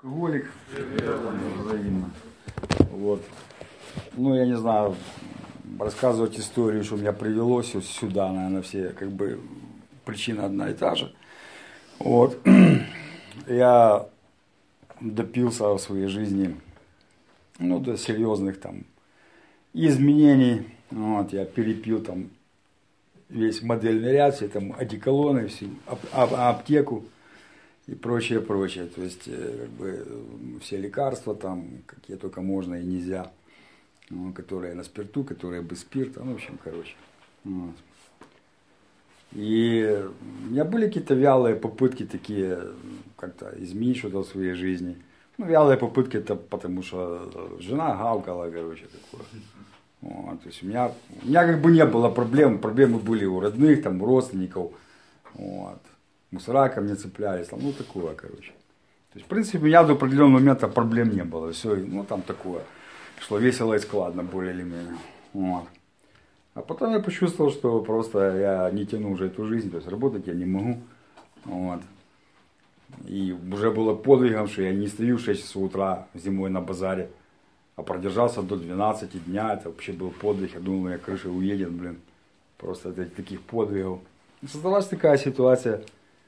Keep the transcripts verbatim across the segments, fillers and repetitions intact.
алкоголик, взаимно. Вот. Ну, я не знаю, рассказывать историю, что меня привело сюда, наверное, все, как бы, причина одна и та же. Вот. Я допился в своей жизни, ну, до серьезных там изменений. Вот, я перепил там весь модельный ряд, все там одеколоны, всю аптеку и прочее, прочее. То есть, как бы, все лекарства там, какие только можно и нельзя, ну, которые на спирту, которые без спирта, ну, в общем, короче. Вот. И у меня были какие-то вялые попытки такие, как-то изменить что-то в своей жизни. Ну, вялые попытки это потому, что жена гавкала, короче, такое. Вот, то есть у меня, у меня как бы не было проблем, проблемы были у родных, там, у родственников, вот. Мусора ко мне цеплялись, там, ну, такое, короче. То есть, в принципе, у меня до определенного момента проблем не было, все, ну, там такое, шло весело и складно, более или менее, вот. А потом я почувствовал, что просто я не тяну уже эту жизнь, то есть работать я не могу, вот. И уже было подвигом, что я не стою в шесть часов утра зимой на базаре, а продержался до двенадцати дня, это вообще был подвиг, я думал, у меня крыша уедет, блин, просто от таких подвигов. И создалась такая ситуация,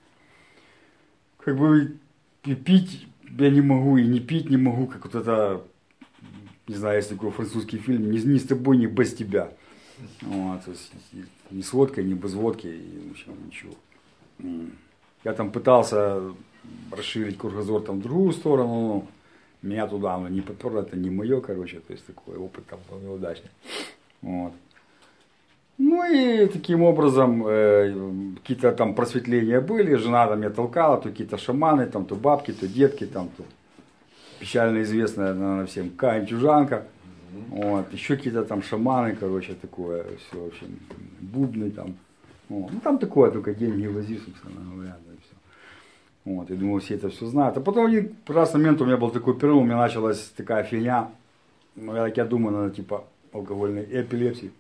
как бы и пить я не могу, и не пить не могу, как вот это, не знаю, есть такой французский фильм, ни, ни с тобой, ни без тебя. Вот, то есть, ни с водкой, ни без водки, и, в общем, ничего. Я там пытался расширить кругозор там в другую сторону, но меня туда оно не поперло, это не мое, короче, то есть такой опыт там был неудачный. Вот. Ну и таким образом э, какие-то там просветления были, жена там меня толкала, то какие-то шаманы, там, то бабки, то детки, там, то печально известная, наверное, всем Каин Чужанка. Вот, еще какие-то там шаманы, короче, такое, все, в общем, бубны там. Вот. Ну там такое, только деньги возишь, собственно говоря, да, и все. Вот, я думал, все это все знают. А потом один раз момент у меня был такой перерыв, у меня началась такая фигня, ну я, я думаю, наверное, типа алкогольной эпилепсии.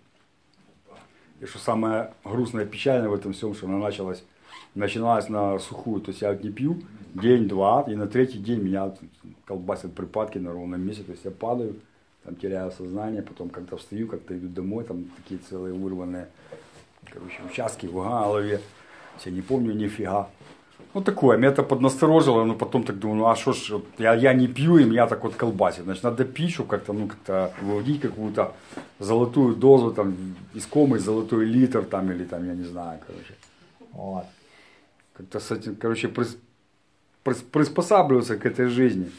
И что самое грустное, печальное в этом всем, что она началась, начиналась на сухую, то есть я вот не пью день-два, и на третий день меня колбасят припадки на ровном месте, то есть я падаю, там теряю сознание, потом как-то встаю, как-то иду домой, там такие целые вырванные, короче, участки в голове, я не помню нифига. Ну такое, меня это поднасторожило, но потом так думаю, ну а что ж, я, я не пью, и меня так вот колбасит, значит надо пить, чтобы как-то, ну как-то выводить какую-то золотую дозу, там, искомый золотой литр, там, или там, я не знаю, короче. Вот. Как-то с этим, короче, прис, прис, приспосабливаться к этой жизни.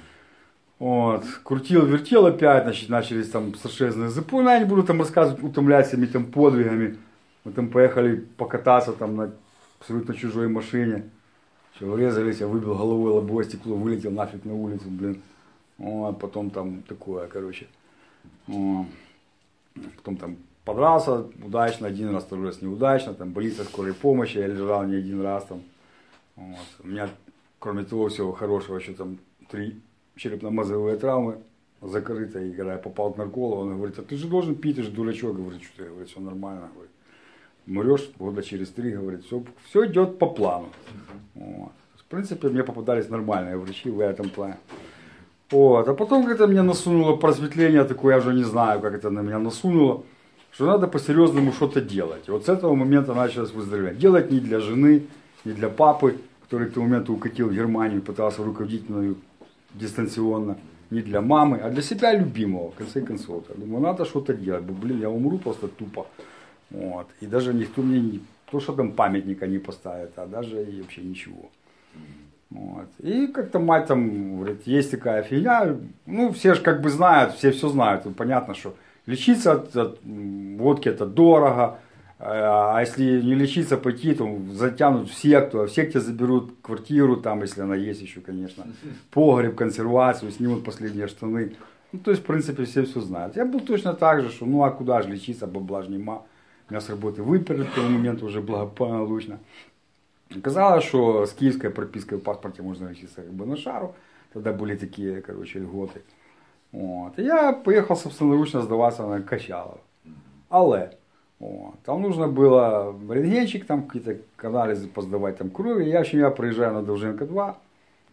Вот, крутил, вертел опять, значит, начались там совершенные запуны, я не буду там рассказывать, утомлять всеми там подвигами. Мы там поехали покататься там на абсолютно чужой машине. Все, врезались, я выбил головой лобовое стекло, вылетел нафиг на улицу, блин. Вот, потом там такое, короче. Вот. Потом там подрался удачно, один раз, второй раз неудачно, там больница скорой помощи, я лежал не один раз там. Вот. У меня, кроме того всего хорошего, еще там три черепно-мозговые травмы закрыты, и когда я попал к наркологу, он говорит, а ты же должен пить, ты же дурачок, говорит, что я, говорит, все нормально, говорит. Мрешь года через три, говорит, все, все идет по плану. Вот. В принципе, мне попадались нормальные врачи в этом плане. Вот. А потом как-то мне насунуло просветление, такое, я уже не знаю, как это на меня насунуло, что надо по-серьезному что-то делать. И вот с этого момента началось выздоровление. Делать не для жены, не для папы, который к тому моменту укатил в Германию, пытался руководить мною дистанционно, не для мамы, а для себя любимого, в конце концов. Я думаю, надо что-то делать, блин, я умру просто тупо. Вот. И даже никто мне не то, что там памятника не поставит, а даже и вообще ничего. Вот. И как-то мать там говорит, есть такая фигня, ну все же как бы знают, все все знают, и понятно, что лечиться от, от водки это дорого, а если не лечиться, пойти, то затянут в секту, а в секте заберут квартиру, там, если она есть еще, конечно, погреб, консервацию, снимут последние штаны. Ну, то есть, в принципе, все все знают. Я был точно так же, что ну а куда же лечиться, бабла же нема. Меня с работы выперли в того момента уже благополучно. Оказалось, что с киевской пропиской в паспорте можно лечиться как бы на шару. Тогда были такие, короче, льготы. Вот. И я поехал собственноручно сдаваться на Качалово. Але вот. Там нужно было рентгенчик, там какие-то анализы поздавать там крови. Я, в общем, я приезжаю на Довженко два.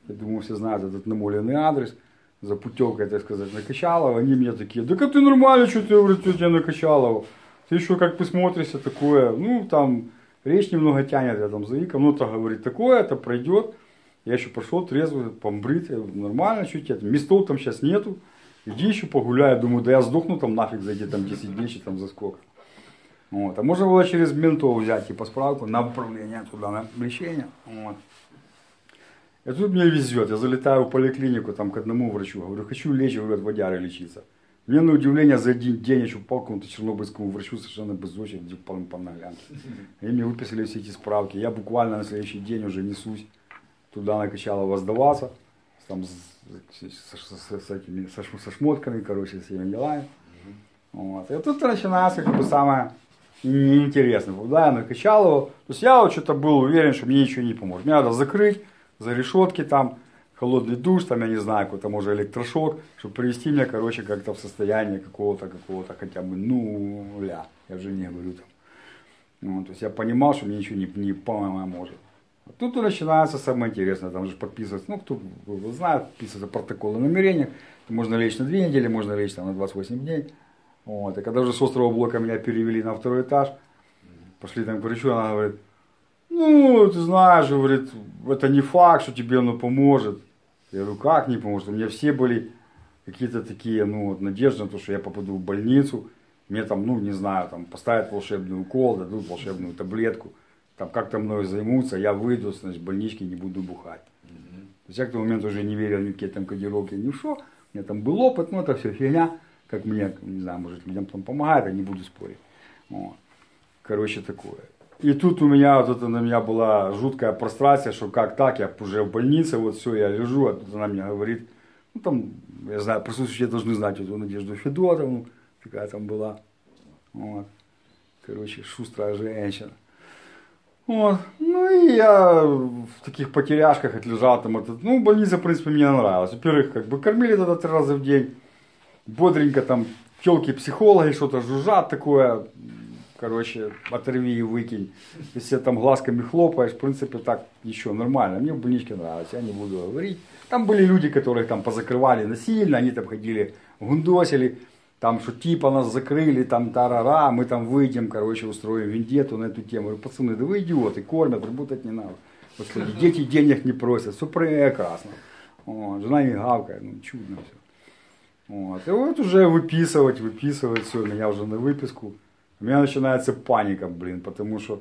Я думаю, все знают этот намоленный адрес. За путевкой, так сказать, на Качалово. Они мне такие, да как ты нормально, что ты, говорит, тетя на Качалово. Ты еще как посмотришься такое, ну там речь немного тянет, я там заиком, ну то говорит, такое, это пройдет. Я еще пошел трезвый, помбритый, нормально, что тебе, местов там сейчас нету. Иди еще погуляй, думаю, да я сдохну там нафиг за эти там десять дней, там за сколько. Вот. А можно было через ментов взять типа справку на управление туда, на лечение. Вот. И тут мне везет, я залетаю в поликлинику там к одному врачу, говорю, хочу лечь, говорю, от водяры лечиться. Мне на удивление за один день еще по какому-то чернобыльскому врачу совершенно без очереди по, по ногам. И мне выписали все эти справки. Я буквально на следующий день уже несусь туда на Качалово сдаваться. Там с, с, с, с, этими, со, со шмотками, короче, с всеми делами. Вот. И тут начинается как бы самое неинтересное. Куда я на Качалово. То есть я вот что-то был уверен, что мне ничего не поможет. Мне надо закрыть за решетки там, холодный душ, там, я не знаю, какой-то, может, электрошок, чтобы привести меня, короче, как-то в состояние какого-то, какого-то хотя бы нуля. Я же не говорю там. Вот, то есть я понимал, что мне ничего не, не поможет. А тут и начинается самое интересное, там же подписываться, ну, кто знает, подписывается протокол о намерениях. Можно лечь на две недели, можно лечь там на двадцать восемь дней. Вот, и когда уже с острова Блока меня перевели на второй этаж, пошли там к врачу, она говорит, ну, ты знаешь, говорит, это не факт, что тебе оно поможет. Я говорю, как не поможет? У меня все были какие-то такие, ну, вот, надежды на то, что я попаду в больницу. Мне там, ну, не знаю, там, поставят волшебный укол, дадут волшебную таблетку. Там как-то мною займутся, я выйду, значит, в больничке, не буду бухать. Mm-hmm. То есть я к тому моменту уже не верил ни в какие там кодировки, ни в что. У меня там был опыт, ну, это все фигня. Как мне, не знаю, может, людям там помогает, я не буду спорить. Вот. Короче, такое. И тут у меня, вот это на меня была жуткая прострация, что как так, я уже в больнице, вот все, я лежу, а тут она мне говорит, ну там, я знаю, присутствующие должны знать эту Надежду Федотовну, какая там была, вот, короче, шустрая женщина. Вот, ну и я в таких потеряшках отлежал там, этот, ну, больница, в принципе, мне нравилась. Во-первых, как бы кормили тогда три раза в день, бодренько там, тёлки-психологи что-то жужжат такое, короче, оторви и выкинь. Если там глазками хлопаешь, в принципе, так еще нормально. Мне в больничке нравилось, я не буду говорить. Там были люди, которых там позакрывали насильно, они там ходили, гундосили, там, что типа нас закрыли, там тарара, мы там выйдем, короче, устроим вендетту на эту тему. Я говорю, пацаны, да вы идиоты, кормят, работать не надо. Господи, дети денег не просят, все прекрасно. Вот, жена не гавкает, ну чудно все. Вот. И вот уже выписывать, выписывать, все, меня уже на выписку. У меня начинается паника, блин, потому что,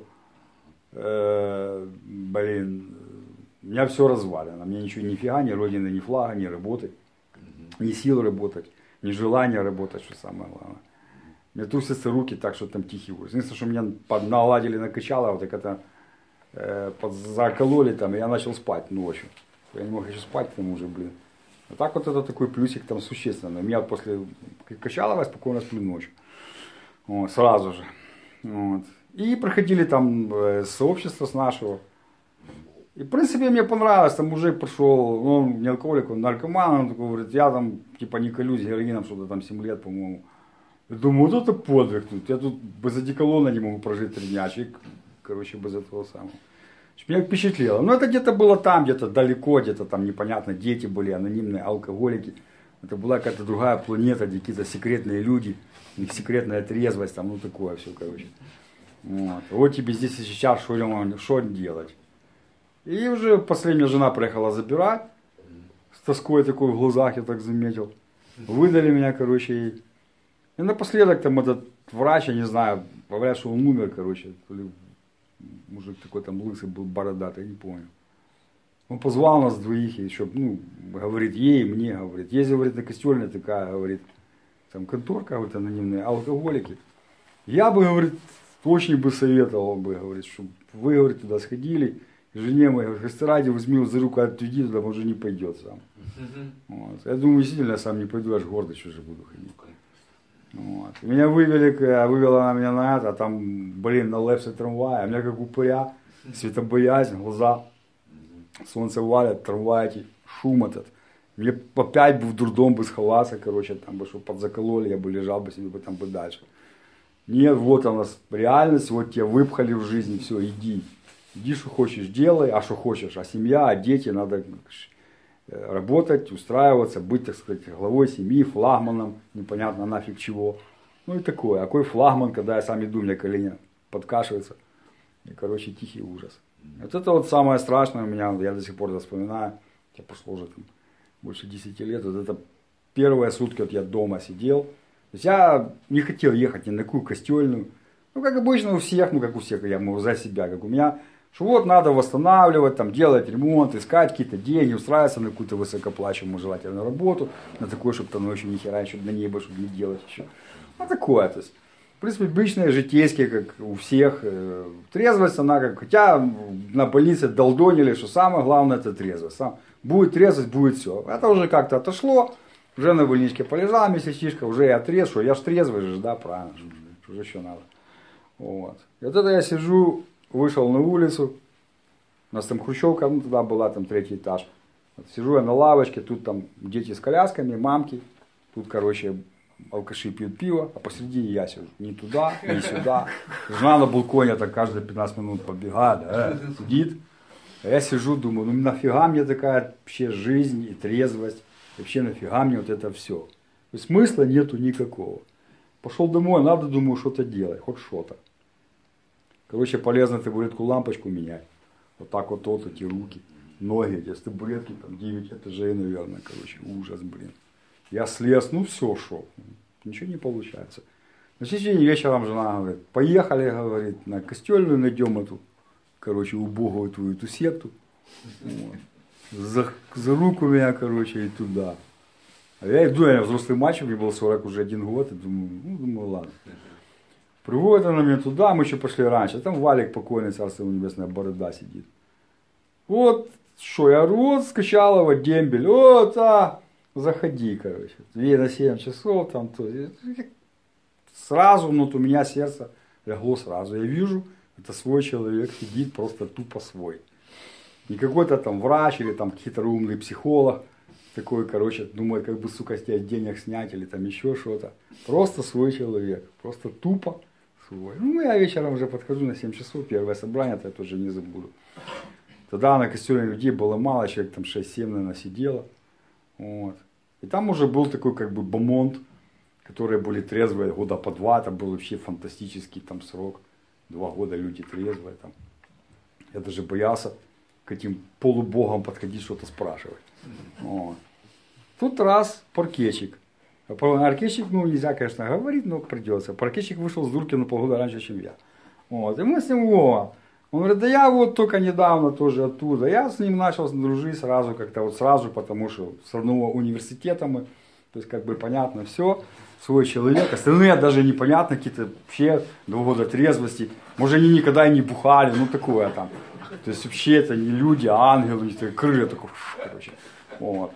э, блин, у меня все развалено. У меня ничего, нифига, ни родины, ни флага, ни работы, ни сил работать, ни желания работать, что самое главное. У меня трусятся руки так, что там тихий ужас. Единственное, что меня под, наладили, накачало, вот так это, э, под, закололи там, и я начал спать ночью. Я не мог еще спать к тому же, блин. А так вот это такой плюсик там существенный. У меня после Качалова я спокойно сплю ночью. Вот, сразу же. Вот. И проходили там э, сообщество с нашего. И в принципе мне понравилось, там мужик пришел, ну, он не алкоголик, он наркоман, он такой говорит, я там типа не колюсь героином, что-то там семь лет, по-моему. Я думаю, вот это подвиг тут, я тут без одеколона не могу прожить три дня, человек, короче, без этого самого. Меня впечатлило. Ну это где-то было там, где-то далеко, где-то там непонятно, дети были, анонимные алкоголики. Это была какая-то другая планета, где какие-то секретные люди, у них секретная трезвость, там, ну такое все, короче. Вот, вот тебе здесь и сейчас, что, что делать. И уже последняя жена приехала забирать, с тоской такой в глазах, я так заметил. Выдали меня, короче, и, и напоследок там этот врач, я не знаю, говорят, что он умер, короче, мужик такой там лысый был, бородатый, я не понял. Он позвал нас двоих, еще, ну, говорит, ей, мне, говорит, есть, говорит, на Костельной такая, говорит, там конторка, вот анонимные алкоголики. Я бы, говорит, очень бы советовал бы, говорит, чтобы вы, говорит, туда сходили, жене моей, говорит, ради возьми его за руку, отведи туда, он уже не пойдет сам. Вот. Я думаю, действительно, я сам не пойду, аж гордо чужие буду ходить. Вот. Меня вывели, вывела она меня на это, а там, блин, на лепсе трамвая, а у меня как упыря, светобоязнь, глаза, солнце валит, трамвай эти, шум этот. Мне опять бы в дурдом бы сховаться, короче, там бы, чтобы подзакололи, я бы лежал бы себе бы там бы дальше. Нет, вот у нас реальность, вот тебя выпхали в жизнь, все, иди. Иди, что хочешь, делай, а что хочешь, а семья, а дети, надо работать, устраиваться, быть, так сказать, главой семьи, флагманом, непонятно нафиг чего. Ну и такое. А какой флагман, когда я сам иду, у меня колени подкашиваются. И, короче, тихий ужас. Вот это вот самое страшное у меня, я до сих пор вспоминаю, я прошло уже там больше десяти лет, вот это первые сутки вот я дома сидел. То есть я не хотел ехать ни на какую костельную. Ну, как обычно у всех, ну, как у всех, я могу за себя, как у меня. Что вот надо восстанавливать, там, делать ремонт, искать какие-то деньги, устраиваться на какую-то высокоплачиваемую желательно работу, на такое, чтобы там ночью ни хера еще на небо, чтобы не делать еще. Ну, такое, то есть, в принципе, обычные, житейские, как у всех. Трезвость, она как, хотя на больнице долдонили, что самое главное это трезвость. Сам, будет трезвость, будет все. Это уже как-то отошло, уже на больничке полежал месячишка, уже я трезв, что я ж трезвый же, да, правильно, что же еще надо. Вот. И вот это я сижу, вышел на улицу, у нас там хрущевка, ну тогда была там третий этаж. Вот, сижу я на лавочке, тут там дети с колясками, мамки, тут, короче, алкаши пьют пиво, а посередине я сижу. Ни туда, ни сюда. Жена на балконе так каждые пятнадцать минут побегает, э, сидит. А я сижу, думаю, ну нафига мне такая вообще жизнь и трезвость, вообще нафига мне вот это все. То есть смысла нету никакого. Пошел домой, надо, думаю, что-то делать, хоть что-то. Короче, полезно табуретку, лампочку менять. Вот так вот, вот эти руки, ноги, эти с табуретки, там девять этажей, наверное, короче, ужас, блин. Я слез, ну все, шел. Ничего не получается. На следующий день вечером жена говорит, поехали, говорит, на костельную найдем эту, короче, убогую твою эту секту. Вот. За, за руку меня, короче, и туда. А я иду, я взрослый мальчик, мне был сорок уже один год, и думаю, ну, думаю, ладно. Приводит она меня туда, мы еще пошли раньше, там Валик покойный, царство небесное, борода сидит. Вот, что я рот, Скачалова, дембель, вот, а, заходи, короче, две на семь часов, там, то, сразу, ну, у меня сердце легло сразу, я вижу, это свой человек сидит, просто тупо свой. Не какой-то там врач или там хитроумный психолог, такой, короче, думает, как бы, сука, с тебя денег снять или там еще что-то. Просто свой человек, просто тупо свой. Ну, я вечером уже подхожу на семь часов, первое собрание, это я тоже не забуду. Тогда на костеле людей было мало, человек там шесть-семь, наверное, сидело. Вот. И там уже был такой, как бы, бомонд, которые были трезвые года по два, это был вообще фантастический там срок. Два года люди трезвые там. Я даже боялся к этим полубогам подходить, что-то спрашивать. Вот. Тут раз паркетчик. Паркетчик, ну нельзя, конечно, говорить, но придется. Паркетчик вышел с дурки на полгода раньше, чем я. Вот. И мы с ним, о, он говорит, да я вот только недавно тоже оттуда. Я с ним начал дружить сразу, как-то вот сразу, потому что с одного университета мы, то есть как бы понятно все, свой человек. Остальные даже непонятно, какие-то вообще два года трезвости. Может они никогда и не бухали, ну такое там. То есть вообще это не люди, а ангелы, крылья такой, короче. Вот.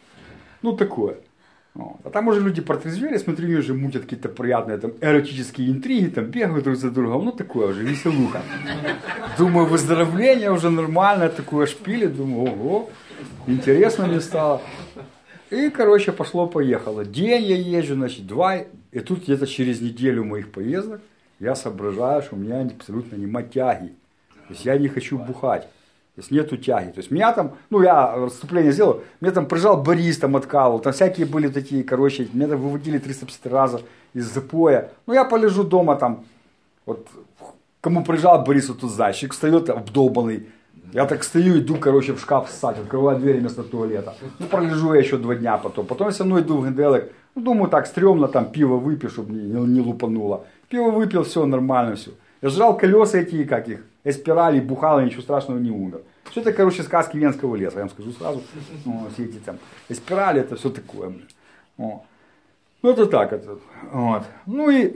Ну такое. Вот. А там уже люди протрезвели, смотрели, уже мутят какие-то приятные там эротические интриги, там бегают друг за другом, ну такое уже, веселуха. Думаю, выздоровление уже нормальное, такое шпили, думаю, ого, интересно мне стало. И, короче, пошло-поехало. День я езжу, значит, два, и тут где-то через неделю моих поездок я соображаю, что у меня абсолютно нема тяги. То есть я не хочу бухать. То есть нету тяги. То есть меня там, ну я расступление сделал, меня там прижал Борис, там откалывал, там всякие были такие, короче, меня там выводили триста пятьдесят раза из запоя. Ну я полежу дома там, вот кому прижал Борис, вот тут зайчик встает обдолбанный. Я так стою, иду, короче, в шкаф ссать, открываю дверь вместо туалета. Ну пролежу я еще два дня потом. Потом я все равно иду в генделек. Ну думаю так, стрёмно, там пиво выпью, чтобы не, не, не лупануло. Пиво выпил, все нормально, все. Я жрал колеса эти, как их, эспирали, бухал, и ничего страшного не умер. Все это, короче, сказки Венского леса, я вам скажу сразу. Ну, все эти там эспирали, это все такое. Блин. Ну, это так. Это, вот. Ну и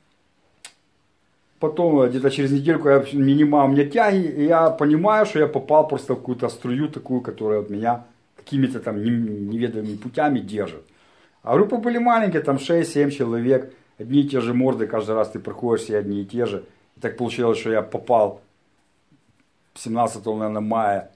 потом, где-то через недельку, я минимал у меня тяги, и я понимаю, что я попал просто в какую-то струю такую, которая вот меня какими-то там неведомыми путями держит. А группы были маленькие, там шесть-семь человек, одни и те же морды, каждый раз ты проходишь, все одни и те же. И так получилось, что я попал семнадцатого, наверное, мая,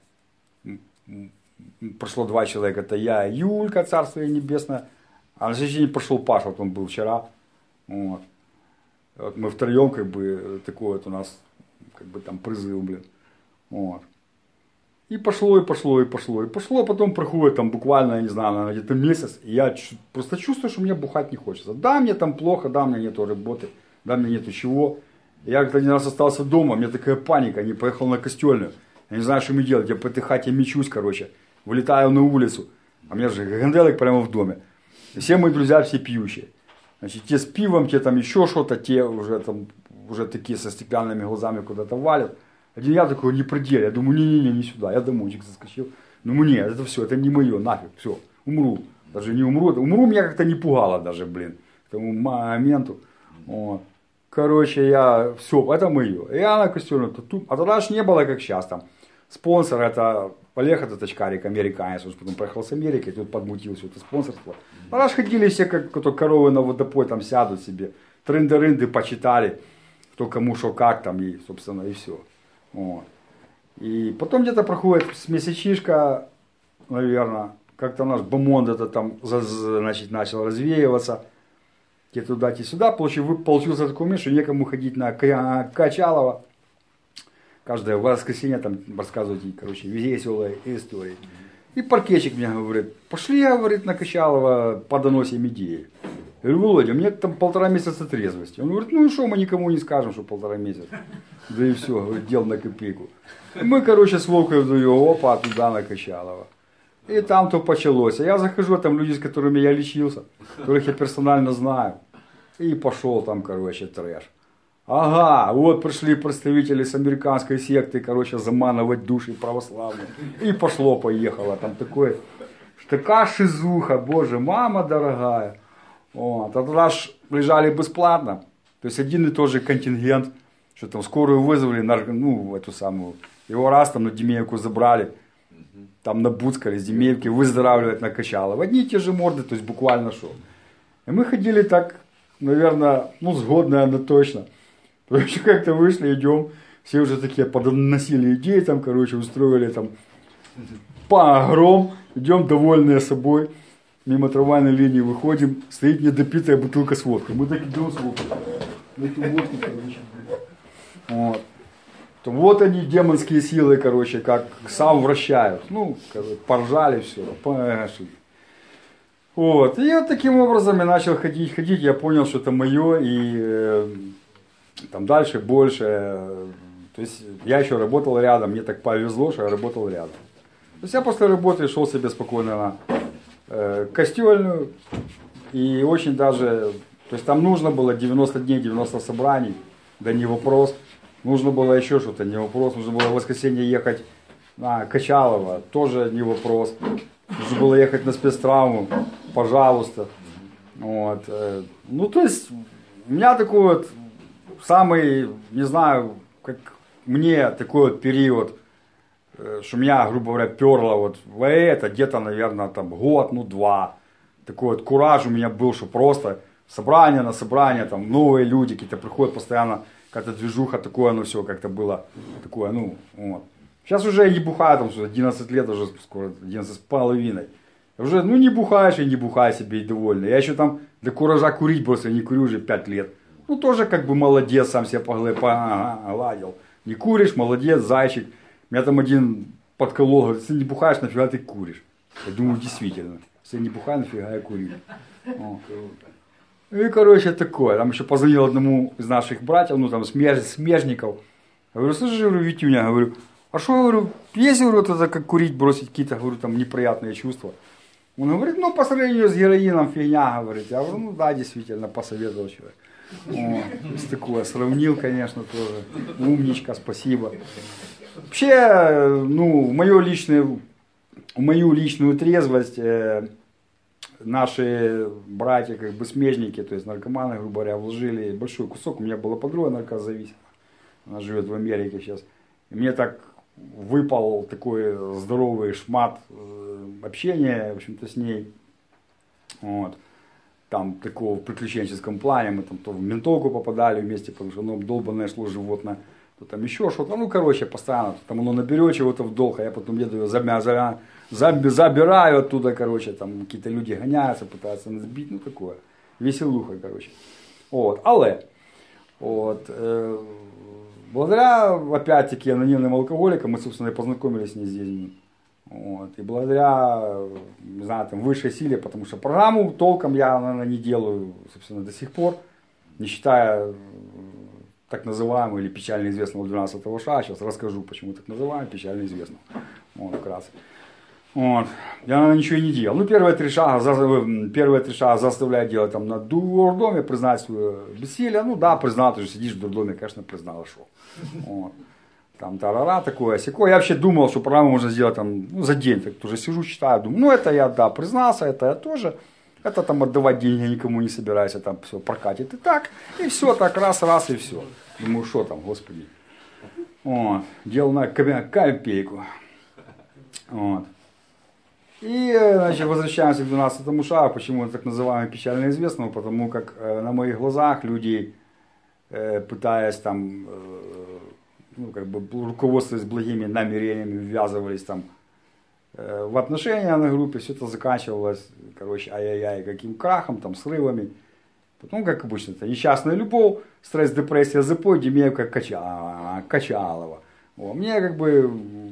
прошло два человека, это я, Юлька, царство ей небесное, а на следующий день пошел Паша, вот он был вчера, вот. Вот мы втроем, как бы, такой вот у нас, как бы там призыв, блин, вот. И пошло, и пошло, и пошло, и пошло, а потом проходит там буквально, я не знаю, наверное, где-то месяц, и я просто чувствую, что мне бухать не хочется. Да, мне там плохо, да, у меня нету работы, да, у меня нету чего. Я как-то один раз остался дома, у меня такая паника, не поехал на Костельную. Я не знаю, что мне делать, я по этой хате мечусь, короче, вылетаю на улицу, а у меня же ганделик прямо в доме. И все мои друзья, все пьющие. Значит, те с пивом, те там еще что-то, те уже там, уже такие со стеклянными глазами куда-то валят. Один я такой не пределе, я думаю, не-не-не, не сюда, я домой заскочил. Ну нет, это все, это не мое, нафиг, все, умру. Даже не умру, умру меня как-то не пугало даже, блин, к тому моменту. Вот. Короче, я, все, это мое. Я на Костельную, а тогда ж не было, как сейчас там. Спонсор это Олег, этот очкарик, американец, он потом приехал с Америки, тут подмутил все это спонсорство. Тогда ж ходили все, как кто коровы на водопой там сядут себе, трынды-рынды почитали, кто кому что как там, и, собственно, и все. Вот. И потом где-то проходит с месячишка, наверное, как-то наш бомонд это там, значит, начал развеиваться. Те туда, те сюда, получился такой момент, что некому ходить на Качалова. Каждое воскресенье там рассказывать, короче, веселые истории. И паркетчик мне говорит, пошли, говорит, на Качалова подоносим идеи. Я говорю, Володя, мне там полтора месяца трезвости. Он говорит, ну и что, мы никому не скажем, что полтора месяца. Да и все, говорит, дел на копейку. И мы, короче, с Вовкой вдвоем, опа, туда на Качалова. И там то началось. А я захожу, там люди, с которыми я лечился, которых я персонально знаю. И пошел там, короче, трэш. Ага, вот пришли представители с американской секты, короче, заманывать души православные. И пошло-поехало. Там такое, такая шизуха, боже, мама дорогая. Вот. А тогда ж лежали бесплатно. То есть один и тот же контингент, что там скорую вызвали, ну, эту самую, его раз там на Демеевку забрали. Там набуцкали с Демеевки, выздоравливать накачало. В одни и те же морды, то есть буквально шо. И мы ходили так, наверное, ну, сгодно, но точно. Потому что как-то вышли, идем, все уже такие подносили идеи, там, короче, устроили там погром, идем довольные собой, мимо трамвайной линии выходим, стоит недопитая бутылка с водкой. Мы так идем с водкой. Эту водку, короче. Вот. Вот они, демонские силы, короче, как сам вращают. Ну, короче, поржали все, пошли. Вот. И вот таким образом я начал ходить, ходить, я понял, что это мое, и э, там дальше больше. Э, то есть я еще работал рядом, мне так повезло, что я работал рядом. То есть я после работы шел себе спокойно на э, Костельную, и очень даже, то есть там нужно было девяносто дней, девяносто собраний, да не вопрос. Нужно было еще что-то, не вопрос. Нужно было в воскресенье ехать на Качалова, тоже не вопрос. Нужно было ехать на спецтравму, пожалуйста. Вот. Ну, то есть, у меня такой вот самый, не знаю, как мне такой вот период, что меня, грубо говоря, перло вот в это, где-то, наверное, там год, ну, два. Такой вот кураж у меня был, что просто собрание на собрание, там новые люди какие-то приходят постоянно. Какая-то движуха, такое оно все как-то было, такое, ну, вот. Сейчас уже я не бухаю, там, одиннадцать лет уже, скоро одиннадцать с половиной. Уже, ну, не бухаешь и не бухай себе и довольный. Я еще там для куража курить просто не курю уже пять лет. Ну, тоже как бы молодец, сам себя погладил. Не куришь, молодец, зайчик. Меня там один подколол, говорит, если не бухаешь, нафига ты куришь? Я думаю, действительно, если не бухаю, нафига я курю. О, и, короче, такое. Там еще позвонил одному из наших братьев, ну, там, смеж, смежников. Я говорю, слушай, говорю, Витюня, говорю, а что, говорю, есть, говорю, вот это как курить, бросить какие-то, говорю, там, неприятные чувства. Он говорит, ну, по сравнению с героином фигня, говорит. Я говорю, ну, да, действительно, посоветовал человек. О, то есть такое, сравнил, конечно, тоже. Умничка, спасибо. Вообще, ну, мою личную, мою личную трезвость... Э, наши братья, как бы смежники, то есть наркоманы, грубо говоря, вложили большой кусок. У меня была подруга наркозависимая, она живет в Америке сейчас. И мне так выпал такой здоровый шмат общения, в общем-то, с ней. Вот. Там такого в приключенческом плане, мы там то в ментовку попадали вместе, потому что оно долбанное шло животное, то там еще что-то, ну, короче, постоянно, то там оно наберет чего-то в долг, а я потом еду ее забираю, забираю оттуда, короче, там какие-то люди гоняются, пытаются нас сбить, ну, такое, веселуха, короче. Вот, але, от, е, благодаря, опять-таки, анонимным алкоголикам мы, собственно, и познакомились с ней здесь. Вот. И благодаря, не знаю, там, высшей силе, потому что программу толком я, наверное, не делаю, собственно, до сих пор, не считая так называемого или печально известного двенадцатого шага. Сейчас расскажу, почему так называемый, печально известного. Вот, вкратце. Вот. Я, наверное, ничего и не делал. Ну, первые три шага, первые три шага заставляют делать там на дурдоме, признать свое бессилие. Ну да, признал, ты же сидишь в дурдоме, конечно, признал, шел. Вот. Там тарара такое, сякое. Я вообще думал, что программу можно сделать там, ну, за день. Так тоже сижу, читаю, думаю, ну это я, да, признался, это я тоже. Это там отдавать деньги я никому не собираюсь, а там все прокатит и так. И все, так раз, раз и все. Думаю, что там, господи. Вот. Делал на копейку. Вот. И, значит, возвращаемся к двенадцатому шагу, почему он так называемый печально известного, потому как э, на моих глазах люди, э, пытаясь там, э, ну, как бы руководствуясь благими намерениями, ввязывались там э, в отношения на группе, все это заканчивалось, короче, ай-яй-яй, каким крахом, там, срывами. Потом, как обычно, это несчастная любовь, стресс, депрессия, запой, Демеевка, Кача... Качалова. Вот. Мне как бы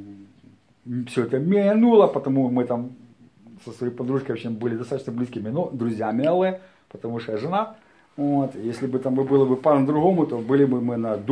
все это минуло, потому мы там со своей подружкой вообще были достаточно близкими, но друзьями, але, потому что я жена. Вот. Если бы там было бы по-другому, то были бы мы на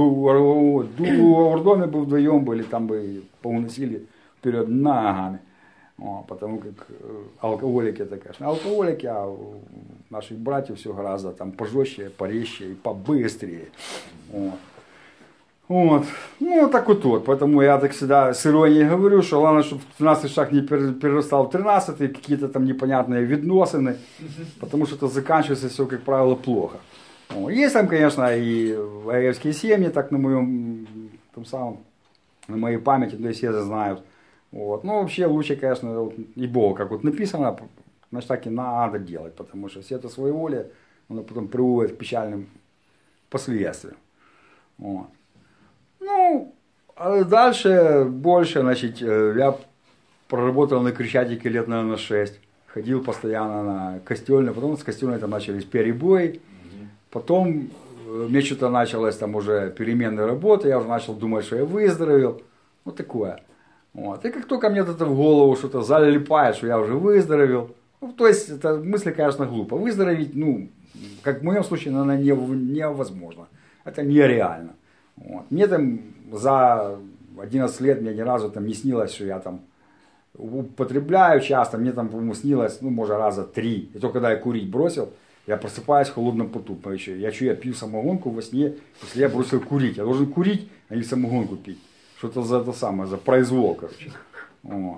дурдоме бы вдвоем, были там бы поуносили вперед ногами. Вот. Потому как алкоголики, это, конечно, алкоголики, а у наших братьев все гораздо там пожестче, порезче и побыстрее. Вот. Вот. Ну, так вот, вот. Поэтому я так всегда с иронией говорю, что главное, чтобы тринадцатый шаг не перерастал в тринадцатый, какие-то там непонятные видносины, потому что это заканчивается все, как правило, плохо. Вот. Есть там, конечно, и аевские семьи, так на моем, том самом, на моей памяти, то есть все знают. Вот. Но вообще лучше, конечно, вот, и Бог, как вот написано, значит, так и надо делать, потому что все это своеволие, оно потом приводит к печальным последствиям. Вот. Ну, а дальше больше, значит, я проработал на Крещатике лет, наверное, шесть. Ходил постоянно на костельную, потом с костельной там начались перебои. Потом мне что-то началось там уже переменная работа, я уже начал думать, что я выздоровел. Вот такое. Вот. И как только мне это в голову что-то залипает, что я уже выздоровел. Ну, то есть, это мысли, конечно, глупо. Выздороветь, ну, как в моем случае, наверное, невозможно. Это нереально. Вот. Мне там за одиннадцать лет мне ни разу там не снилось, что я там употребляю часто. Мне там, по-моему, снилось, ну, может, раза три. И только когда я курить бросил, я просыпаюсь в холодном поту. Я что, я пью самогонку во сне, если я бросил курить. Я должен курить, а не самогонку пить. Что-то за это самое, за произвол, короче. Вот.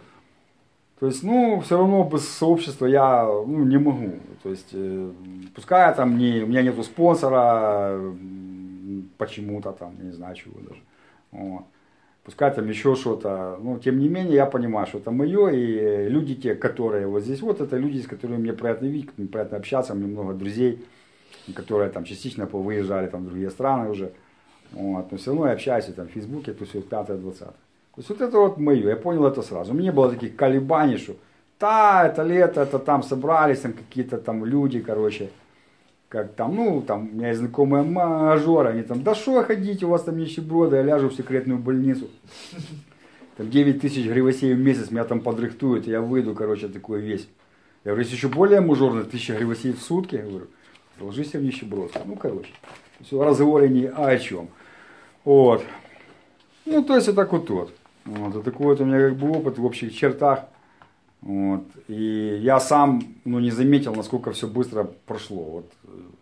То есть, ну, все равно без сообщества я, ну, не могу. То есть, э, пускай там не, у меня нету спонсора, почему-то там, не знаю чего даже. Вот. Пускай там еще что-то, но тем не менее я понимаю, что это мое, и люди те, которые вот здесь, вот это люди, с которыми мне приятно видеть, мне приятно общаться, у меня много друзей, которые там частично повыезжали там в другие страны уже, вот. Но все равно я общаюсь там в Фейсбуке, то все пятое-двадцатое. То есть вот это вот мое, я понял это сразу. У меня не было таких колебаний, что та, это лето, это там собрались там какие-то там люди, короче, как там, ну, там, у меня есть знакомые мажоры, они там, да что ходите, у вас там нищеброды, я ляжу в секретную больницу. Там девять тысяч гривосей в месяц меня там подрыхтуют, и я выйду, короче, такой весь. Я говорю, если еще более мажорно, тысяча гривосей в сутки, я говорю, ложись в нищеброд. Ну, короче, все, разговоры не о чем. Вот. Ну, то есть, вот так вот вот. Вот, и такой вот у меня как бы опыт в общих чертах. Вот. И я сам, ну, не заметил, насколько все быстро прошло. Вот.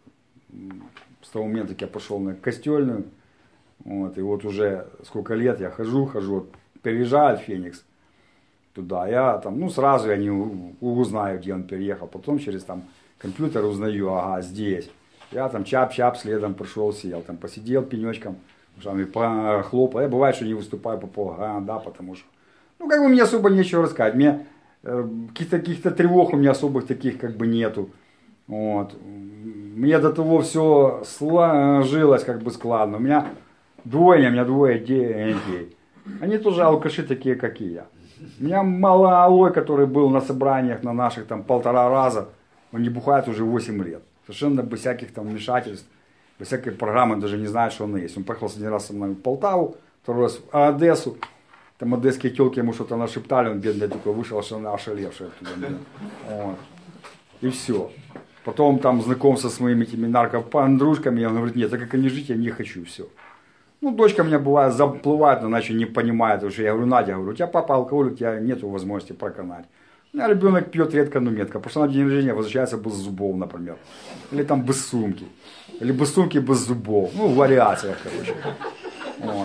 С того момента, как я пошел на костельную, вот, и вот уже сколько лет я хожу, хожу, вот, переезжаю в Феникс туда, я там, ну, сразу я не узнаю, где он переехал, потом через там компьютер узнаю, ага, здесь. Я там чап-чап следом пришел, сел, там посидел пенечком, похлопал. Я бывает, что не выступаю по полгода, потому что, ну, как бы мне особо нечего рассказать. Мне каких-то, каких-то тревог у меня особых таких как бы нету. Вот. Мне до того все сложилось как бы складно. У меня двойня, у меня двое детей. Они тоже алкаши такие, как и я. У меня малой, который был на собраниях на наших там полтора раза, он не бухает уже восемь лет. Совершенно без всяких там вмешательств. без всякой программы даже не знает, что он есть. Он поехал один раз со мной в Полтаву, второй раз в Одессу. Там одесские телки ему что-то нашептали, он бедный такой вышел, ошалевший оттуда. Вот. И все. Потом там знакомство с моими этими наркопандружками, он говорит, нет, так как они жить, я не хочу, все. Ну, дочка меня бывает заплывает, но иначе не понимает, потому что я говорю, Надя, говорю, у тебя папа алкоголь, у тебя нет возможности проканать. У меня ребенок пьет редко, но метко, потому что на день рождения возвращается без зубов, например. Или там без сумки. Или без сумки без зубов. Ну, в вариациях, короче. Вот.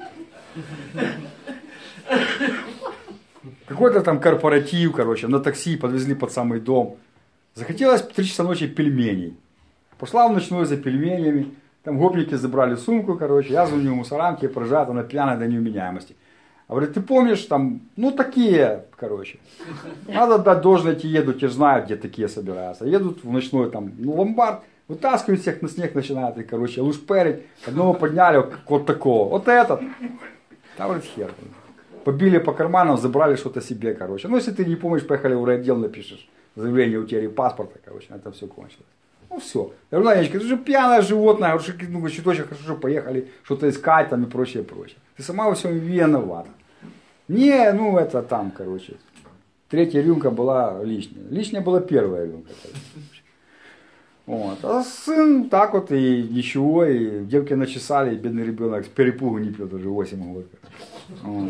Какой-то там корпоратив, короче, на такси подвезли под самый дом. Захотелось в три часа ночи пельменей. Пошла в ночной за пельменями. Там гопники забрали сумку, короче. Я звоню мусорам, те проезжают, она пьяная до невменяемости. А говорит, ты помнишь, там, ну такие, короче. Надо дать должное, эти едут, те же знают, где такие собираются. Едут в ночной там, ну, ломбард, вытаскивают всех на снег, начинают, и, короче, лушперить. Одного подняли, вот такого. Вот этот. Там, говорит, хер. Побили по карманам, забрали что-то себе, короче. Ну, если ты не помнишь, поехали в райотдел, напишешь заявление, утери паспорта, короче, на этом все кончилось. Ну, все. Я говорю, Янечка, ты же пьяное животное, я говорю, ну, чуточек хорошо, поехали что-то искать там и прочее, прочее. Ты сама во всем виновата. Не, ну, это там, короче. Третья рюмка была лишняя. Лишняя была первая рюмка. Вот. А сын так вот и ничего, и девки начесали, и бедный ребенок с перепугу не пьет уже восемь лет. Вот.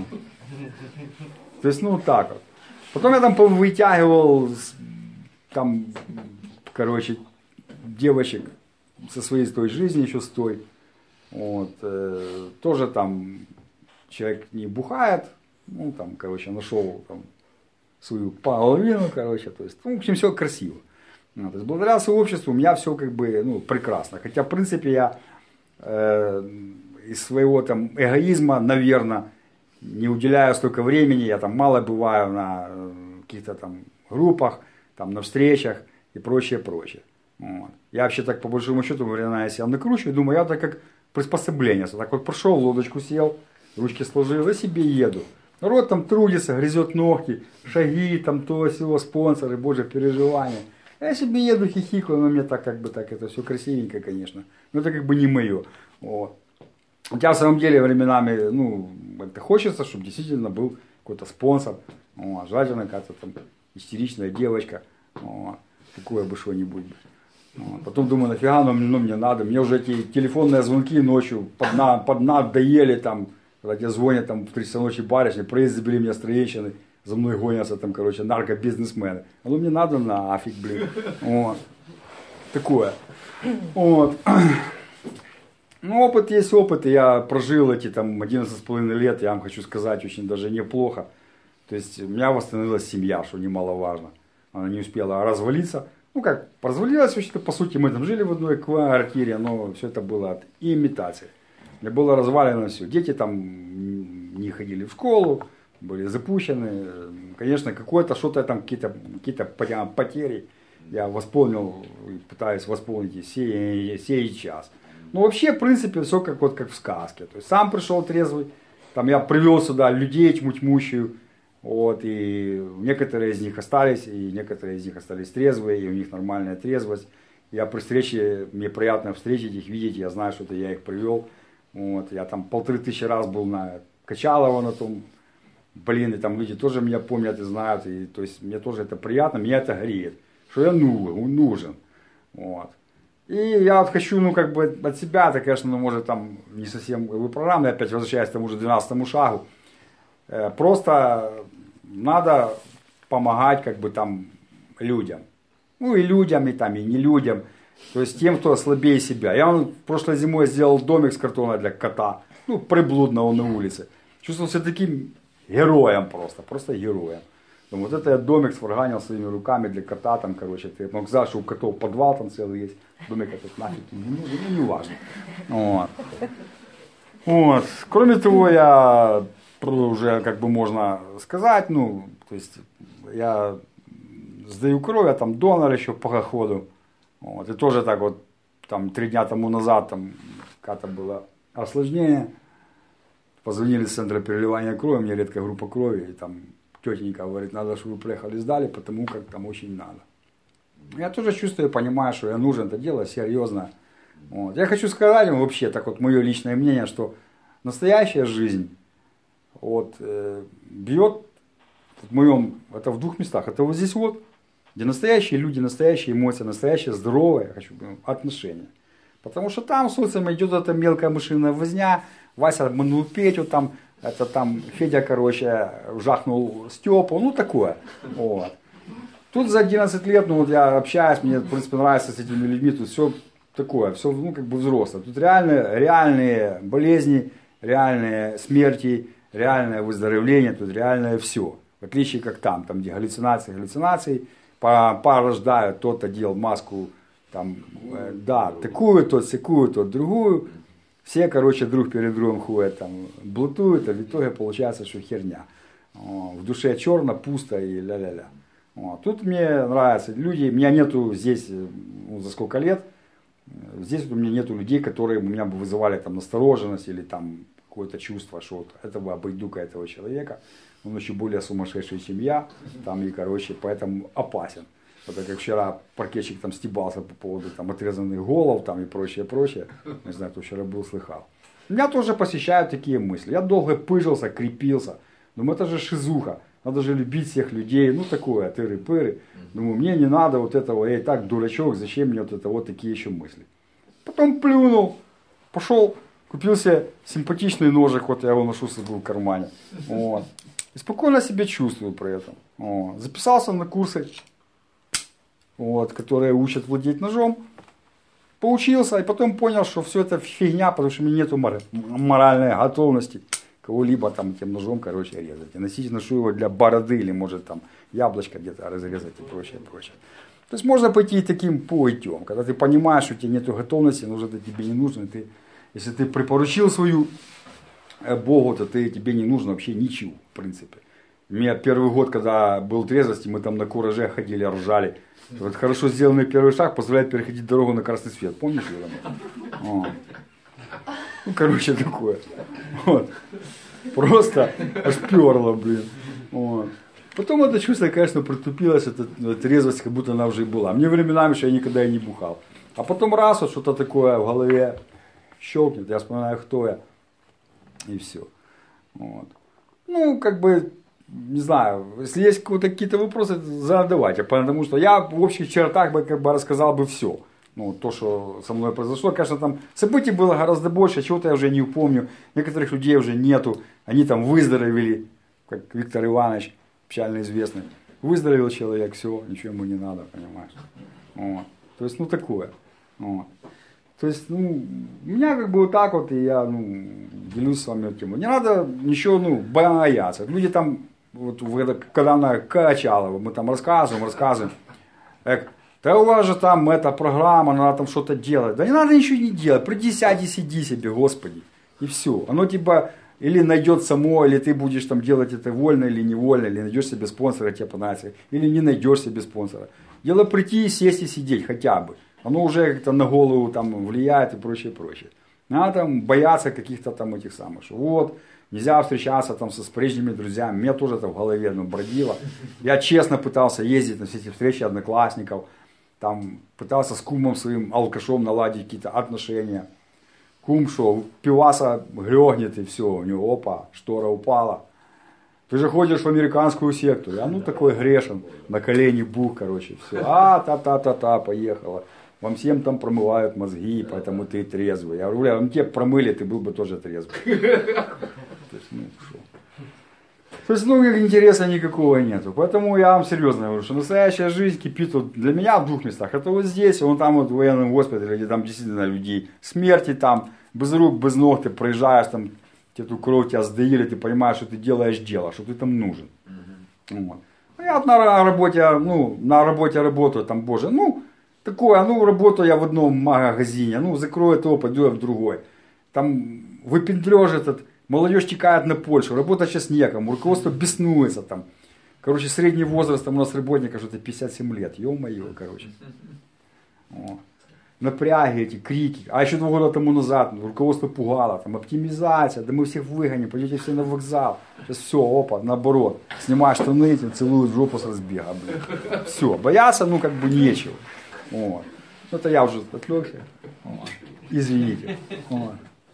То есть, ну, так вот. Потом я там вытягивал, там, короче, девочек со своей той жизни еще с той. Вот. Э, тоже там человек не бухает, ну, там, короче, нашел там свою половину, короче, то есть, ну, в общем, все красиво. Ну, то есть, благодаря сообществу у меня все как бы, ну, прекрасно. Хотя, в принципе, я э, из своего там эгоизма, наверное, не уделяю столько времени, я там мало бываю на каких-то там группах, там на встречах и прочее, прочее. Вот. Я вообще так по большому счету, времена я себя накручиваю, думаю, я так как приспособление, так вот прошел, лодочку сел, ручки сложил, и себе еду. Народ там трудится, грызет ногти, шаги, там то, сего, спонсоры, боже, переживания. Я себе еду, хихикаю, но мне так как бы так, это все красивенько, конечно, но это как бы не мое. Вот. Хотя в самом деле временами, ну, это хочется, чтобы действительно был какой-то спонсор, вот. Желательно какая-то там истеричная девочка, вот. Такое бы что-нибудь. Вот. Потом думаю, нафига ну, ну, мне надо, мне уже эти телефонные звонки ночью под, на, под надоели, там, когда тебе звонят там в три часа ночи барышни, проезд забили меня строенщины, за мной гонятся там, короче, наркобизнесмены. А ну мне надо нафиг, блин. Вот. Такое. Вот. Ну, опыт есть опыт, и я прожил эти там одиннадцать с половиной лет, я вам хочу сказать, очень даже неплохо. То есть у меня восстановилась семья, что немаловажно. Она не успела развалиться. Ну как, развалилась вообще-то, по сути, мы там жили в одной квартире, но все это было от имитации. Мне было развалено все. Дети там не ходили в школу, были запущены. Конечно, какое-то что-то там, какие-то какие-то потери я восполнил, пытаюсь восполнить сей, сей час. Ну вообще, в принципе, все как, вот, как в сказке. То есть сам пришел трезвый, там я привел сюда людей тьму-тьмущую, вот, и некоторые из них остались, и некоторые из них остались трезвые, и у них нормальная трезвость. Я при встрече, мне приятно встретить их, видеть, я знаю, что это я их привел. Вот, я там полторы тысячи раз был на Качалово на том, блин, и там люди тоже меня помнят и знают, и то есть мне тоже это приятно, меня это греет, что я нужен, нужен, вот. И я вот хочу, ну, как бы от себя, это, конечно, ну, может, там не совсем как бы, программно, опять возвращаясь к тому же двенадцатому шагу, э, просто надо помогать, как бы, там, людям. Ну, и людям, и там, и не людям. То есть тем, кто слабее себя. Я вон, прошлой зимой сделал домик с картона для кота, ну, приблудного на улице. Чувствовал себя таким героем просто, просто героем. Думаю, вот это я домик сварганил своими руками для кота, там, короче, ты мог сказать, что у котов подвал там целый есть, домик этот нафиг, ну, ну, не важно. Вот. Вот. Кроме того, я уже, как бы можно сказать, ну, то есть, я сдаю кровь, я там донор еще по ходу, вот, и тоже так вот, там, три дня тому назад, там, как-то было осложнение, позвонили с центра переливания крови, у меня редкая группа крови, и там, тетенька говорит, надо, чтобы вы приехали, сдали, потому как там очень надо. Я тоже чувствую, понимаю, что я нужен это дело серьезно. Вот. Я хочу сказать вам вообще, так вот мое личное мнение, что настоящая жизнь вот, э, бьет в моем, это в двух местах. Это вот здесь вот, где настоящие люди, настоящие эмоции, настоящее здоровое, хочу отношения. Потому что там, собственно, идет эта мелкая мышиная возня, Вася обманул Петю, там, это там Федя, короче, жахнул Степу, ну такое. Вот. Тут за одиннадцать лет, ну вот я общаюсь, мне, в принципе, нравится с этими людьми, тут все такое, все, ну, как бы взрослое. Тут реальные, реальные болезни, реальные смерти, реальное выздоровление, тут реальное все. В отличие как там, там где галлюцинации, галлюцинации, порождают, тот одел маску, там, э, да, такую, тот секую, тот другую. Все, короче, друг перед другом ходят, там, блутуют, а в итоге получается, что херня. О, в душе черно, пусто и ля-ля-ля. О, тут мне нравятся люди, меня нету здесь, ну, за сколько лет, здесь вот у меня нету людей, которые у меня бы вызывали там настороженность или там какое-то чувство, что вот этого обойду-ка этого человека. Он еще более сумасшедший, чем я, там, и, короче, поэтому опасен. Вот как вчера паркетчик там стебался по поводу там отрезанных голов, там, и прочее, прочее. Не знаю, кто вчера был, слыхал. Меня тоже посещают такие мысли. Я долго пыжился, крепился. Думаю, это же шизуха. Надо же любить всех людей. Ну, такое, тыры-пыры. Думаю, мне не надо вот этого, я и так дурачок, зачем мне вот это, вот такие еще мысли. Потом плюнул, пошел, купил себе симпатичный ножик, вот я его ношу с собой в кармане. Вот. И спокойно себя чувствую при этом. Вот. Записался на курсы, вот, которые учат владеть ножом. Поучился, и потом понял, что все это фигня, потому что у меня нету моральной готовности кого-либо там этим ножом, короче, резать. И носить ношу его для бороды, или может там яблочко где-то разрезать и прочее, прочее. То есть можно пойти таким путем, когда ты понимаешь, что у тебя нету готовности, но уже это тебе не нужно. Ты, если ты припоручил свою Богу, то ты, тебе не нужно вообще ничего, в принципе. У меня первый год, когда был трезвости, мы там на кураже ходили, ржали. Вот хорошо сделанный первый шаг позволяет переходить дорогу на красный свет. Помнишь, Юра? Ну, короче, такое. Вот. Просто аж перло, блин. Вот. Потом это чувство, конечно, притупилось, эта трезвость, как будто она уже и была. Мне временами, что я никогда и не бухал. А потом раз, вот что-то такое в голове щелкнет, я вспоминаю, кто я. И все. Вот. Ну, как бы, не знаю, если есть какие-то вопросы, задавайте. Потому что я в общих чертах бы, как бы рассказал бы все. Ну, то, что со мной произошло. Конечно, там событий было гораздо больше, чего-то я уже не упомню. Некоторых людей уже нету. Они там выздоровели, как Виктор Иванович, печально известный. Выздоровел человек, все, ничего ему не надо, понимаешь. Вот. То есть, ну, такое. Вот. То есть, ну, у меня как бы вот так вот, и я, ну, делюсь с вами тему. Не надо ничего, ну, бояться. Люди там, вот, когда на Качалово, мы там рассказываем, рассказываем. Так, да у вас же там эта программа, надо там что-то делать. Да не надо ничего не делать, приди, сядь и сиди себе, Господи. И все. Оно типа или найдет само, или ты будешь там делать это вольно или невольно, или найдешь себе спонсора, тебе понравится, или не найдешь себе спонсора. Дело прийти, сесть и сидеть хотя бы. Оно уже как-то на голову там влияет и прочее, прочее. Надо там бояться каких-то там этих самых, что вот, нельзя встречаться там со, с прежними друзьями. Меня тоже это в голове ну, бродило. Я честно пытался ездить на все эти встречи одноклассников. Там пытался с кумом своим алкашом наладить какие-то отношения. Кум что, пиваса грёгнет и все, у него опа, штора упала. Ты же ходишь в американскую секту. Я ну такой грешен, на колени бух, короче, все. А, та-та-та-та, поехала. Вам всем там промывают мозги, поэтому ты трезвый. Я говорю, бля, ну тебе промыли, ты был бы тоже трезвый. То есть, ну, что? То есть, ну, интереса никакого нету. Поэтому я вам серьезно говорю, что настоящая жизнь кипит вот для меня в двух местах. Это вот здесь, вон там вот в военном госпитале, где там действительно людей смерти там, без рук, без ног, ты проезжаешь там, тебе эту кровь тебя сдаили, ты понимаешь, что ты делаешь дело, что ты там нужен. Mm-hmm. Вот. Я вот на работе, ну, на работе работаю, там, боже, ну, такое, ну, работаю я в одном магазине, ну, закрою то, пойду я в другой. Там выпендрёж этот, молодежь текает на Польшу, работать сейчас некому, руководство беснуется там. Короче, средний возраст там у нас работников что-то пятьдесят семь лет, ё-моё, короче. О. Напряги эти, крики. А еще два года тому назад руководство пугало, там, оптимизация, да мы всех выгоним, пойдете все на вокзал. Сейчас все, опа, наоборот. Снимаешь штаны, целуют жопу с разбега, блин. Все, бояться, ну, как бы нечего. Вот. Ну, это я уже отвлекся. Извините. Вот.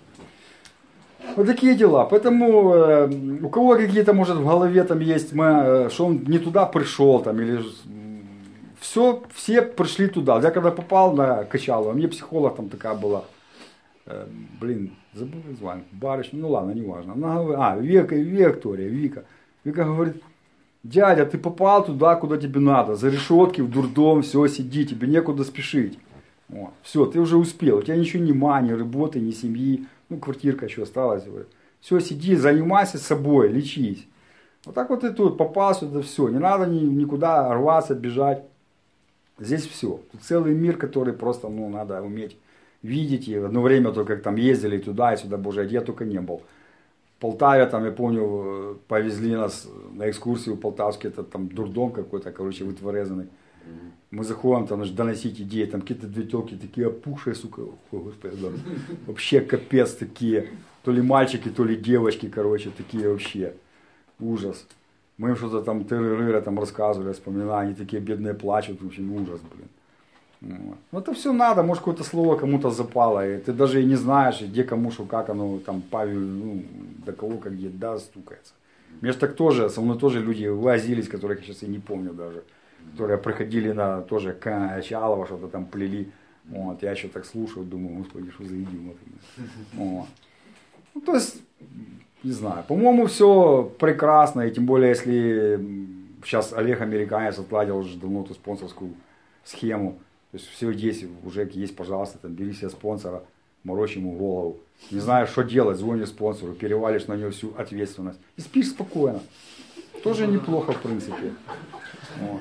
Вот такие дела. Поэтому э, у кого какие-то, может, в голове там есть, мы, э, что он не туда пришел, там, или все, все пришли туда. Я когда попал на Качалова, мне психолог там такая была, э, блин, забыл звание, барышня, ну ладно, неважно. Она говорит, а, Вика, Виктория, Вика. Вика говорит, дядя, ты попал туда, куда тебе надо, за решетки, в дурдом, все, сиди, тебе некуда спешить. Вот. Все, ты уже успел, у тебя ничего нема, ни работы, ни семьи, ну, квартирка еще осталась. Все, сиди, занимайся собой, лечись. Вот так вот и тут попал сюда, все, не надо ни, никуда рваться, бежать. Здесь все. Тут целый мир, который просто, ну, надо уметь видеть. И в одно время только как там ездили туда и сюда, боже, я только не был. В Полтаве, там, я помню, повезли нас на экскурсию в Полтавский, это там дурдом какой-то, короче, вытворезанный. Мы заходим, там, значит, доносить идеи, там какие-то две телки такие опухшие, сука, о, господи, да. Вообще капец такие, то ли мальчики, то ли девочки, короче, такие вообще, ужас. Мы им что-то там тыры-рыры там рассказывали, вспоминали, они такие бедные плачут, в общем, ужас, блин. Вот. Ну это все надо, может какое-то слово кому-то запало, и ты даже и не знаешь, где кому, что, как оно, там, Павел, ну, до кого, как где, да, стукается. Мне же так тоже, со мной тоже люди возились, которых я сейчас и не помню даже. Которые приходили на тоже Качалова, что-то там плели. Вот, я еще так слушал, думаю, господи, что за идиот. Вот. Ну, то есть, не знаю, по-моему, все прекрасно, и тем более, если сейчас Олег Американец отладил уже давно эту спонсорскую схему, то есть все здесь уже есть, пожалуйста, там, бери себе спонсора, морочь ему голову. Не знаешь, что делать, звонишь спонсору, перевалишь на него всю ответственность и спишь спокойно. Тоже неплохо, в принципе. Вот.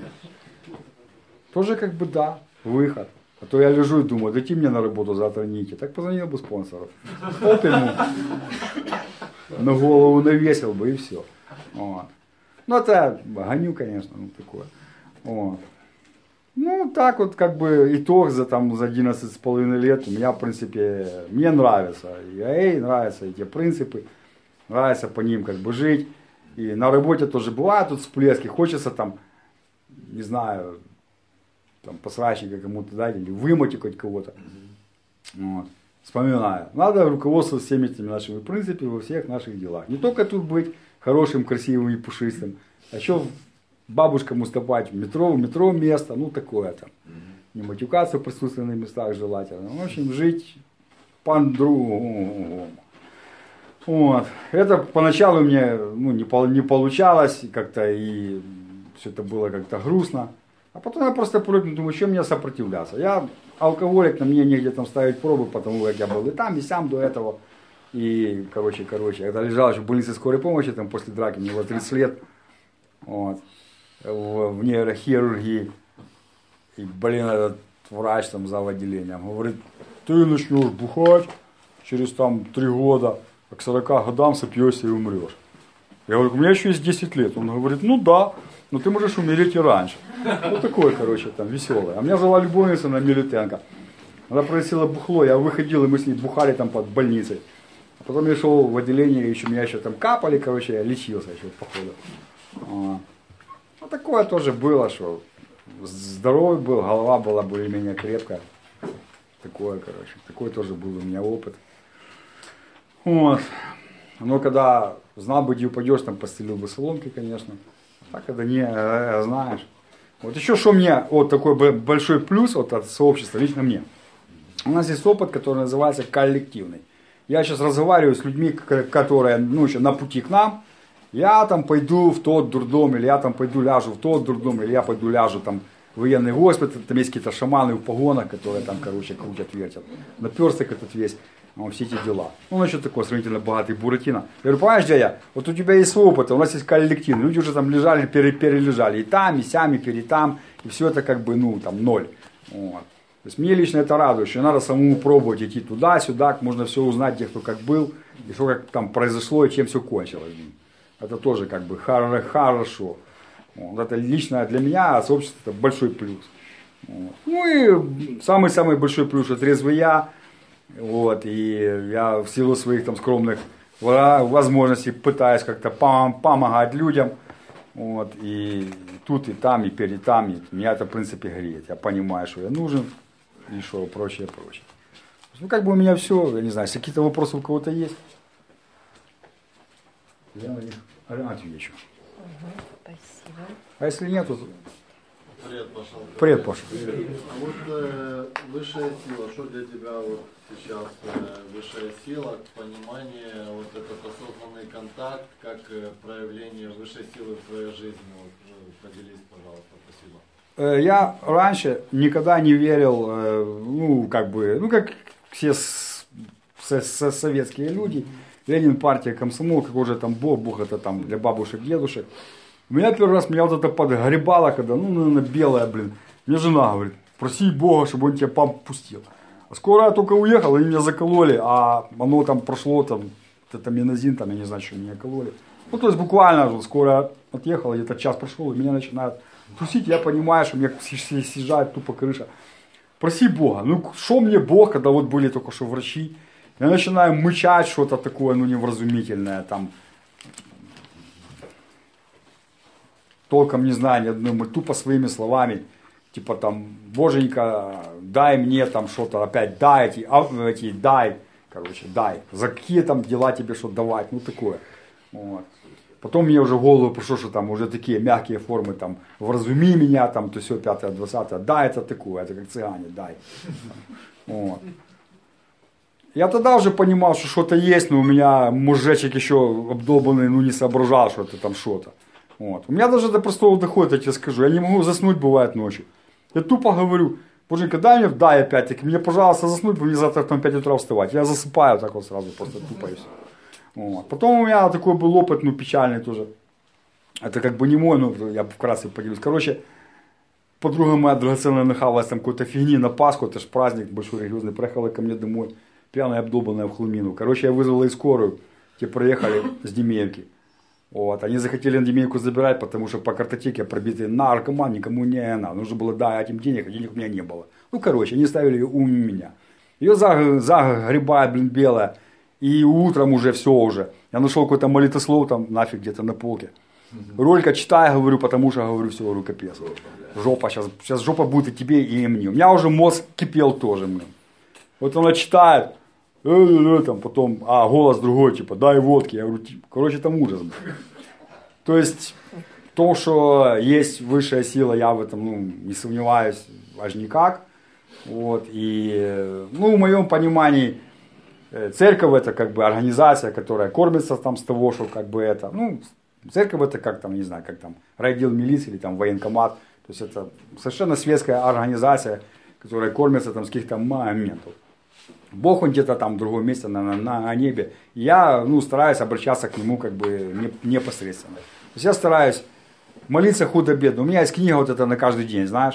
Тоже как бы да, выход. А то я лежу и думаю, дайте мне на работу завтра не идти. Так позвонил бы спонсору. Оп ему на голову навесил бы и все. Вот. Ну это гоню, конечно, ну такое. Вот. Ну так вот как бы итог за, там, за одиннадцать с половиной лет у меня в принципе, мне нравится. И эй, нравятся эти принципы, нравится по ним как бы жить. И на работе тоже бывают тут всплески, хочется там, не знаю, там посрачника кому-то дать или вымотикать кого-то. Вот. Вспоминаю. Надо руководствоваться всеми этими нашими принципами во всех наших делах. Не только тут быть хорошим, красивым и пушистым, а еще бабушкам уступать в метро, в метро место, ну такое там. Не матюкаться в присутственных местах желательно. В общем, жить по-другому. Вот. Это поначалу мне ну, не, не получалось, как-то и все это было как-то грустно. А потом я просто привык, думаю, что мне сопротивляться. Я алкоголик, на мне негде там ставить пробы, потому как я был и там, и сям до этого. И, короче, короче, когда лежал еще в больнице скорой помощи, там после драки, мне было тридцать лет, вот, в, в нейрохирургии. И, блин, этот врач там зав. Отделением говорит, ты начнешь бухать через там три года, а к сорока годам сопьешься и умрешь. Я говорю, у меня еще есть десять лет. Он говорит, ну да, но ты можешь умереть и раньше. Вот такое, короче, там, веселое. А меня звала любовница на Милютенко. Она приносила бухло, я выходил, и мы с ней бухали там под больницей. А потом я шел в отделение, еще меня еще там капали, короче, я лечился еще, походу. А. Вот такое тоже было, что здоровый был, голова была более-менее крепкая. Такое, короче, такой тоже был у меня опыт. Вот. Но когда знал бы, где упадешь, там постелил бы соломки, конечно. Так это не э, знаешь. Вот еще что мне, вот такой большой плюс вот от сообщества, лично мне. У нас есть опыт, который называется коллективный. Я сейчас разговариваю с людьми, которые ну, еще на пути к нам. Я там пойду в тот дурдом, или я там пойду ляжу в тот дурдом, или я пойду ляжу там в военный госпиталь. Там есть какие-то шаманы в погонах, которые там, короче, крутят, вертят. Наперсток этот весь. Вот, все эти дела. Ну, он еще такой сравнительно богатый Буратино. Я говорю, понимаешь, дядя, вот у тебя есть опыт, у нас есть коллектив. Люди уже там лежали, пере, перележали и там, и сям, и перед там. И все это как бы, ну, там, ноль. Вот. То есть мне лично это радует, что надо самому пробовать идти туда-сюда, можно все узнать, где кто как был, и что как там произошло, и чем все кончилось. Это тоже как бы хорошо. Вот. Это лично для меня, а сообщество это большой плюс. Вот. Ну и самый-самый большой плюс, что трезвый я. Вот, и я в силу своих там скромных возможностей пытаюсь как-то помогать людям. Вот, и тут, и там, и перед там. И меня это в принципе греет. Я понимаю, что я нужен. и что прочее, прочее. Ну, как бы у меня все, я не знаю, если какие-то вопросы у кого-то есть, я на них отвечу. Угу, спасибо. А если нет, то... Привет, Паша. Привет, Паша. А вот э, высшая сила, что для тебя вот сейчас э, высшая сила, понимание, вот этот осознанный контакт, как э, проявление высшей силы в твоей жизни? Вот, э, поделись, пожалуйста, спасибо. Я раньше никогда не верил, ну, как бы, ну, как все с, с, с, советские люди, Ленин, партия, комсомол, какой же там Бог, Бог это там для бабушек, дедушек. У меня первый раз меня вот это подгребало, когда, ну, наверное, белая, блин. Мне жена говорит, проси Бога, чтобы он тебя попустил. А скоро я только уехал, они меня закололи, а оно там прошло, там, тетаминозин, там, я не знаю, что меня кололи. Ну, то есть буквально, скоро я отъехал, где-то час прошел, и меня начинают тусить, я понимаю, что мне съезжает тупо крыша. Проси Бога. Ну, что мне Бог, когда вот были только что врачи, я начинаю мычать что-то такое, ну, невразумительное, там, толком не знаю ни одной, тупо своими словами, типа там, Боженька, дай мне там что-то, опять дай эти, а, эти, дай, короче, дай, за какие там дела тебе что давать, ну, такое, вот. Потом мне уже в голову пришло, что там уже такие мягкие формы, там, вразуми меня, там, то все, пятое, двадцатое, да, это такое, это как цыгане, дай. Вот. Я тогда уже понимал, что что-то есть, но у меня мужичек еще обдолбанный, ну, не соображал, что это там что-то. Вот. У меня даже до простого дохода, я тебе скажу, я не могу заснуть, бывает, ночью. Я тупо говорю, Боженька, дай мне, дай опять-таки, мне, пожалуйста, заснуть, мне завтра в пять утра вставать. Я засыпаю так вот сразу, просто тупо и все. Вот. Потом у меня такой был опыт, ну, печальный тоже. Это как бы не мой, ну, я вкратце поделюсь. Короче, подруга моя драгоценная нахавалась там какой-то фигни на Пасху, это же праздник большой религиозный, приехала ко мне домой, пьяная, обдолбанная в хламину. Короче, я вызвала и скорую, те проехали с Демеевки. Вот. Они захотели на Демеевку забирать, потому что по картотеке пробитый наркоман, никому не надо. Нужно было дать им денег, а денег у меня не было. Ну, короче, они ставили ее у меня. Ее загребает, блин, белая. И утром уже все уже. Я нашел какой-то молитослов там нафиг где-то на полке. Ролька читаю, говорю, потому что, говорю, все, говорю, капец. Жопа сейчас, сейчас жопа будет и тебе, и мне. У меня уже мозг кипел тоже, блин. Вот она читает, э -э -э, там потом, а голос другой, типа, дай водки. Я говорю, короче, там ужас. Блин. То есть, то, что есть высшая сила, я в этом, ну, не сомневаюсь аж никак. Вот, и, ну, в моем понимании, церковь это как бы организация, которая кормится там с того, что как бы это, ну, церковь это как там, не знаю, как там, райотдел милиции или там военкомат. То есть это совершенно светская организация, которая кормится там с каких-то моментов. Бог он где-то там в другом месте на, на, на небе. И я, ну, стараюсь обращаться к нему как бы непосредственно. То есть я стараюсь молиться худо-бедно. У меня есть книга вот эта на каждый день, знаешь.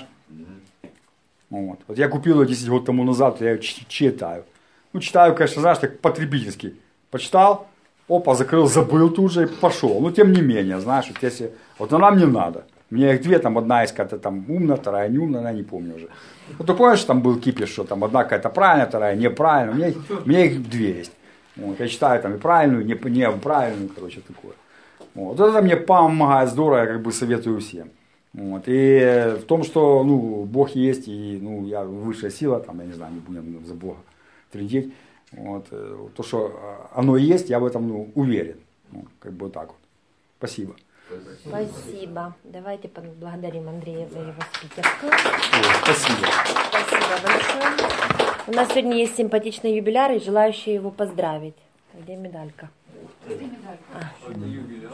Вот. Вот я купил ее десять лет тому назад, я ее читаю. Ну, читаю, конечно, знаешь, так потребительски. Почитал, опа, закрыл, забыл тут же и пошел. Но тем не менее, знаешь, вот если, вот она мне надо. У меня их две, там одна есть какая-то там умная, вторая не умная, я не помню уже. Вот ты помнишь, там был кипиш, что там одна какая-то правильная, вторая неправильная. У меня, у меня их две есть. Вот, я читаю там и правильную, и не, неправильную, короче, такое. Вот, это мне помогает здорово, я как бы советую всем. Вот, и в том, что, ну, Бог есть, и, ну, я высшая сила, там, я не знаю, не будем за Бога трындеть. Вот, то, что оно есть, я в этом, ну, уверен. Ну, как бы вот так вот. Спасибо. Спасибо. Давайте поблагодарим Андрея за его спикерство. О, спасибо. Спасибо большое. У нас сегодня есть симпатичный юбиляр и желающие его поздравить. Где медалька? Где медалька? А.